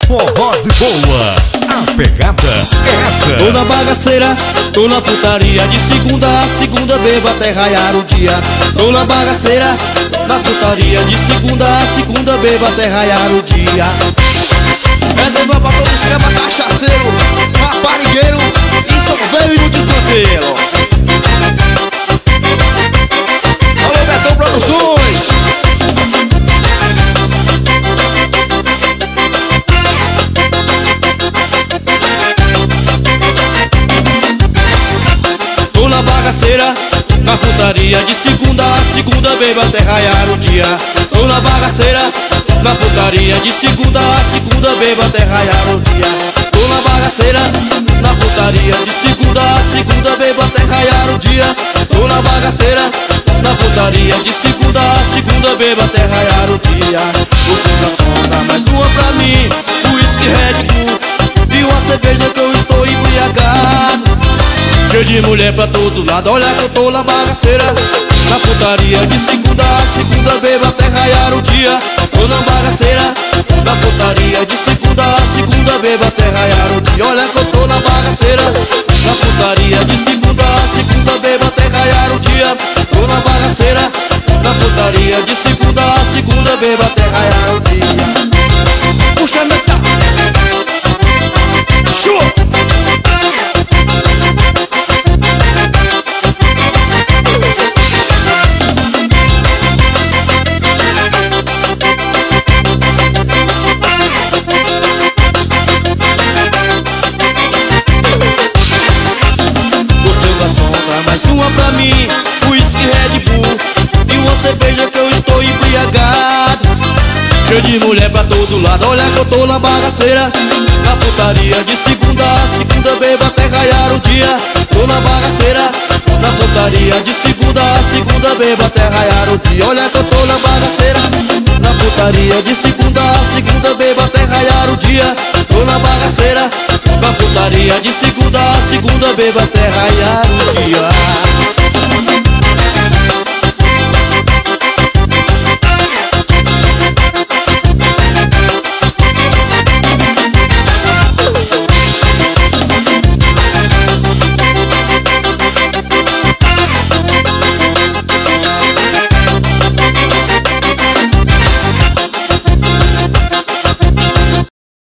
forró de boa. A pegada é essa. Tô na bagaceira, tô na putaria, de segunda a segunda bebo até raiar o dia. Tô na bagaceira, na putaria, de segunda a segunda bebo até raiar o dia. Reserva pra todo esquema cachaceiro, raparigueiro, insolveiro e no desmantelo. Alô, Betão Produções. Tô na bagaceira, na putaria, de segunda a segunda bebo até raiar o dia. Tô na bagaceira, na putaria, de segunda a segunda bebo até raiar o dia. Tô na bagaceira, na putaria, de segunda a segunda bebo até raiar o dia. Tô na bagaceira, na putaria, de segunda a segunda bebo até raiar o dia. Você tá só dá mais uma pra mim, whisky Red Bull e uma cerveja que eu estou embriagado. Cheio de mulher pra todo lado, olha que eu tô na bagaceira, na putaria, de segunda a segunda bebo até raiar o dia. Tô na bagaceira, na putaria, de segunda a segunda bebo até raiar o dia. Olha que eu tô na bagaceira, na putaria, de segunda a segunda bebo até raiar o dia. Tô na bagaceira, na putaria, de segunda a segunda bebo até raiar o dia. Puxa metal, show. Mais uma pra mim, whisky Red Bull e uma cerveja que eu estou embriagado. Cheio de mulher pra todo lado, olha que eu tô na bagaceira, na putaria, de segunda a segunda bebo até raiar o dia. Tô na bagaceira, na putaria, de segunda a segunda bebo até raiar o dia. Olha que eu tô na bagaceira, na putaria, de segunda a segunda bebo até raiar o dia. Tô na bagaceira, na putaria, de segunda a segunda bebo até raiar o dia.